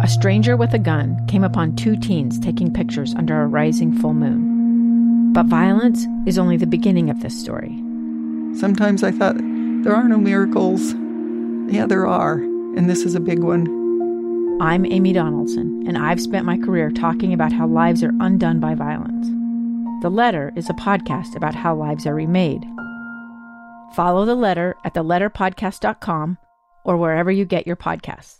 a stranger with a gun came upon two teens taking pictures under a rising full moon. But violence is only the beginning of this story. Sometimes I thought, there are no miracles. Yeah, there are, and this is a big one. I'm Amy Donaldson, and I've spent my career talking about how lives are undone by violence. The Letter is a podcast about how lives are remade. Follow The Letter at theletterpodcast.com or wherever you get your podcasts.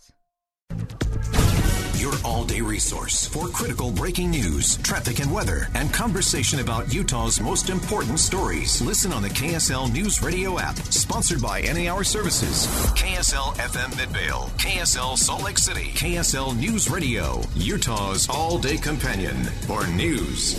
Your all-day resource for critical breaking news, traffic and weather, and conversation about Utah's most important stories. Listen on the KSL News Radio app, sponsored by NA Hour Services, KSL FM Midvale, KSL Salt Lake City, KSL News Radio, Utah's all-day companion for news.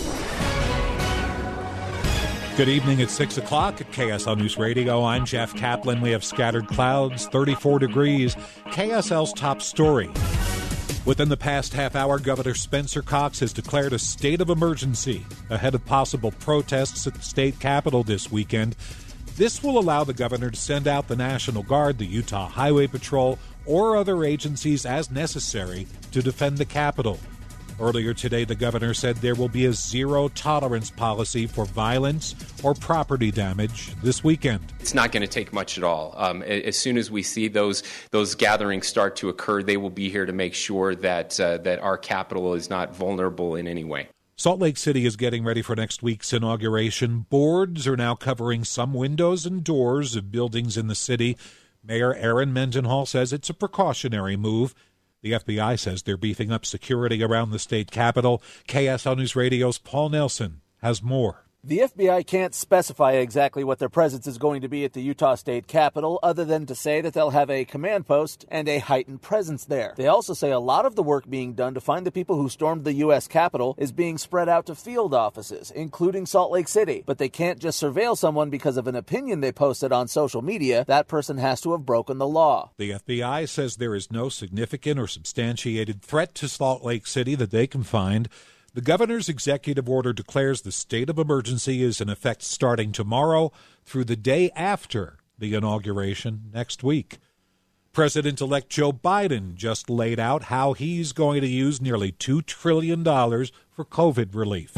Good evening at 6 o'clock at KSL News Radio. I'm Jeff Kaplan. We have scattered clouds, 34 degrees. KSL's top story. Within the past half hour, Governor Spencer Cox has declared a state of emergency ahead of possible protests at the state capitol this weekend. This will allow the governor to send out the National Guard, the Utah Highway Patrol, or other agencies as necessary to defend the Capitol. Earlier today, the governor said there will be a zero-tolerance policy for violence or property damage this weekend. It's not going to take much at all. As soon as we see those gatherings start to occur, they will be here to make sure that our Capitol is not vulnerable in any way. Salt Lake City is getting ready for next week's inauguration. Boards are now covering some windows and doors of buildings in the city. Mayor Aaron Mendenhall says it's a precautionary move. The FBI says they're beefing up security around the state capitol. KSL News Radio's Paul Nelson has more. The FBI can't specify exactly what their presence is going to be at the Utah State Capitol, other than to say that they'll have a command post and a heightened presence there. They also say a lot of the work being done to find the people who stormed the U.S. Capitol is being spread out to field offices, including Salt Lake City. But they can't just surveil someone because of an opinion they posted on social media. That person has to have broken the law. The FBI says there is no significant or substantiated threat to Salt Lake City that they can find. The governor's executive order declares the state of emergency is in effect starting tomorrow through the day after the inauguration next week. President-elect Joe Biden just laid out how he's going to use nearly $2 trillion for COVID relief.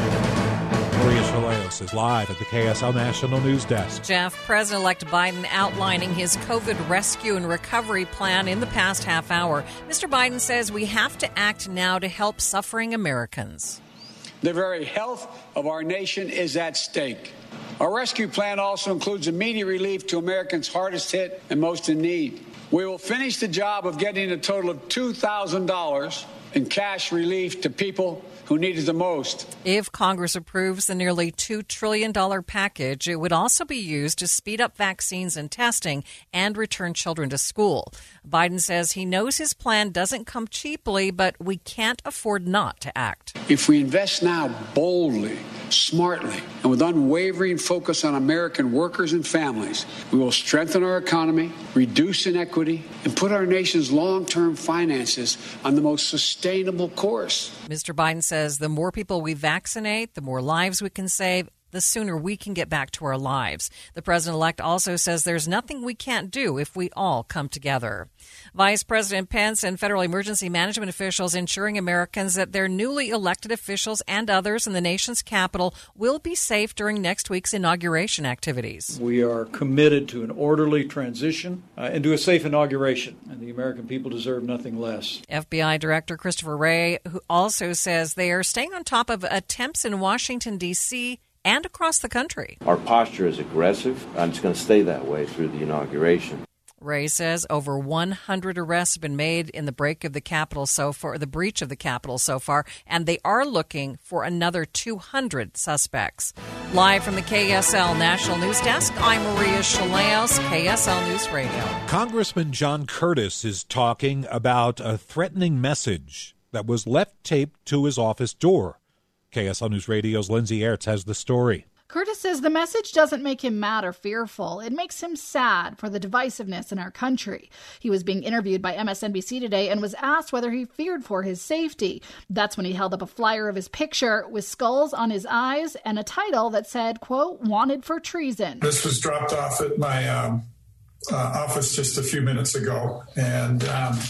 Maria Chaleos is live at the KSL National News Desk. Jeff, President-elect Biden outlining his COVID rescue and recovery plan in the past half hour. Mr. Biden says we have to act now to help suffering Americans. The very health of our nation is at stake. Our rescue plan also includes immediate relief to Americans hardest hit and most in need. We will finish the job of getting a total of $2,000 in cash relief to people who need it the most. If Congress approves the nearly $2 trillion package, it would also be used to speed up vaccines and testing and return children to school. Biden says he knows his plan doesn't come cheaply, but we can't afford not to act. If we invest now boldly, smartly, and with unwavering focus on American workers and families, we will strengthen our economy, reduce inequity, and put our nation's long-term finances on the most sustainable course. Mr. Biden says the more people we vaccinate, the more lives we can save, the sooner we can get back to our lives. The president-elect also says there's nothing we can't do if we all come together. Vice President Pence and federal emergency management officials ensuring Americans that their newly elected officials and others in the nation's capital will be safe during next week's inauguration activities. We are committed to an orderly transition and to a safe inauguration, and the American people deserve nothing less. FBI Director Christopher Wray, who also says they are staying on top of attempts in Washington, D.C., and across the country. Our posture is aggressive, and it's going to stay that way through the inauguration. Wray says over 100 arrests have been made in the breach of the Capitol so far, and they are looking for another 200 suspects. Live from the KSL National News Desk, I'm Maria Chaleos, KSL News Radio. Congressman John Curtis is talking about a threatening message that was left taped to his office door. KSL News Radio's Lindsay Aerts has the story. Curtis says the message doesn't make him mad or fearful. It makes him sad for the divisiveness in our country. He was being interviewed by MSNBC today and was asked whether he feared for his safety. That's when he held up a flyer of his picture with skulls on his eyes and a title that said, quote, wanted for treason. This was dropped off at my office just a few minutes ago, and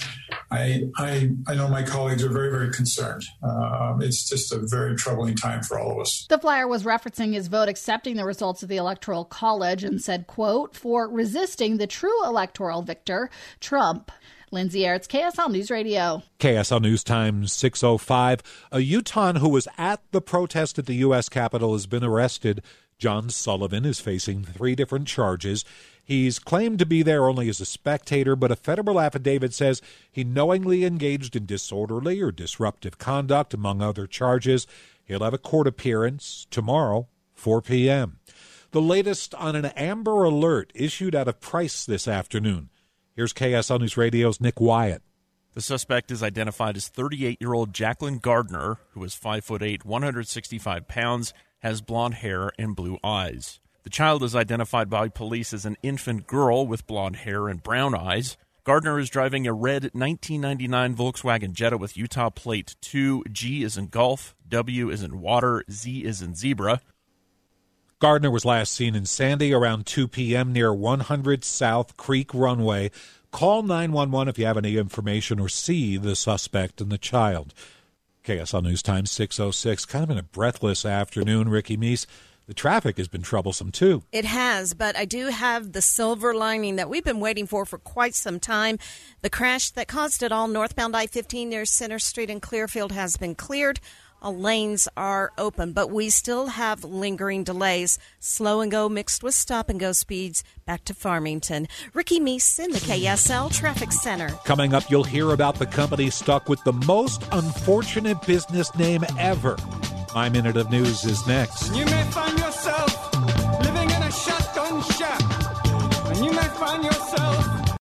I know my colleagues are very, very concerned. It's just a very troubling time for all of us. The flyer was referencing his vote accepting the results of the Electoral College and said, quote, for resisting the true electoral victor, Trump. Lindsay Aerts, KSL News Radio. KSL News Time 6:05. A Utahn who was at the protest at the U.S. Capitol has been arrested. John Sullivan is facing 3 different charges. He's claimed to be there only as a spectator, but a federal affidavit says he knowingly engaged in disorderly or disruptive conduct, among other charges. He'll have a court appearance tomorrow, 4 p.m. The latest on an Amber Alert issued out of Price this afternoon. Here's KSL News Radio's Nick Wyatt. The suspect is identified as 38-year-old Jacqueline Gardner, who is 5'8", 165 pounds, has blonde hair and blue eyes. The child is identified by police as an infant girl with blonde hair and brown eyes. Gardner is driving a red 1999 Volkswagen Jetta with Utah plate 2, G is in golf, W is in water, Z is in zebra. Gardner was last seen in Sandy around 2 p.m. near 100 South Creek Runway. Call 911 if you have any information or see the suspect and the child. KSL News Time 6:06. Kind of in a breathless afternoon, Ricky Meese. The traffic has been troublesome, too. It has, but I do have the silver lining that we've been waiting for quite some time. The crash that caused it all, northbound I-15 near Center Street in Clearfield, has been cleared. All lanes are open, but we still have lingering delays. Slow and go mixed with stop and go speeds back to Farmington. Ricky Meese in the KSL Traffic Center. Coming up, you'll hear about the company stuck with the most unfortunate business name ever. My Minute of News is next. You may find yourself living in a shotgun shack, and you may find yourself.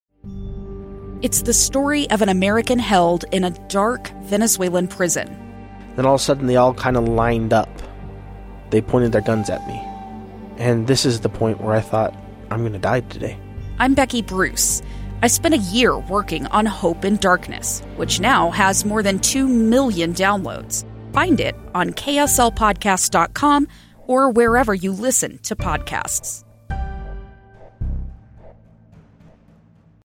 It's the story of an American held in a dark Venezuelan prison. Then all of a sudden they all kind of lined up. They pointed their guns at me. And this is the point where I thought, I'm going to die today. I'm Becky Bruce. I spent a year working on Hope in Darkness, which now has more than 2 million downloads. Find it on KSLpodcast.com or wherever you listen to podcasts.